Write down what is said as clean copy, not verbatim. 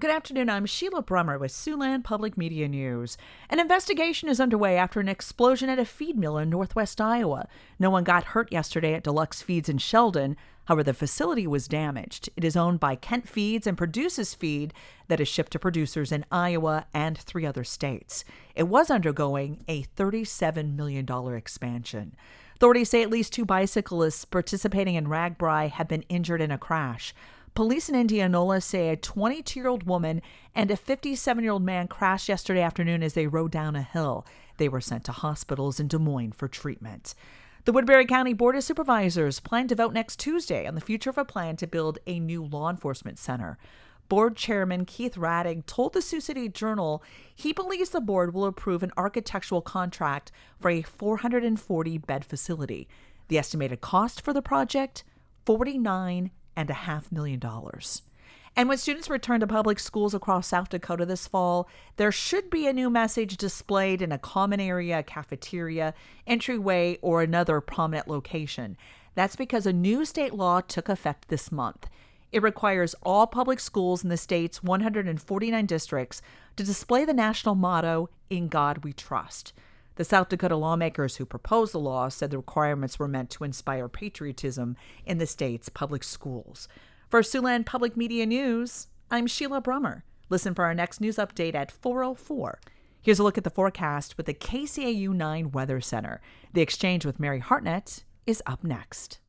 Good afternoon. I'm Sheila Brummer with Siouxland Public Media News. An investigation is underway after an explosion at a feed mill in northwest Iowa. No one got hurt yesterday at Deluxe Feeds in Sheldon. However, the facility was damaged. It is owned by Kent Feeds and produces feed that is shipped to producers in Iowa and 3 other states. It was undergoing a $37 million expansion. Authorities say at least 2 bicyclists participating in RAGBRAI have been injured in a crash. Police in Indianola say a 22-year-old woman and a 57-year-old man crashed yesterday afternoon as they rode down a hill. They were sent to hospitals in Des Moines for treatment. The Woodbury County Board of Supervisors plan to vote next Tuesday on the future of a plan to build a new law enforcement center. Board Chairman Keith Radig told the Sioux City Journal he believes the board will approve an architectural contract for a 440-bed facility. The estimated cost for the project, $49.5 million. And when students return to public schools across South Dakota this fall, there should be a new message displayed in a common area, cafeteria, entryway, or another prominent location. That's because a new state law took effect this month. It requires all public schools in the state's 149 districts to display the national motto, "In God We Trust." The South Dakota lawmakers who proposed the law said the requirements were meant to inspire patriotism in the state's public schools. For Siouxland Public Media News, I'm Sheila Brummer. Listen for our next news update at 4:04. Here's a look at the forecast with the KCAU 9 Weather Center. The Exchange with Mary Hartnett is up next.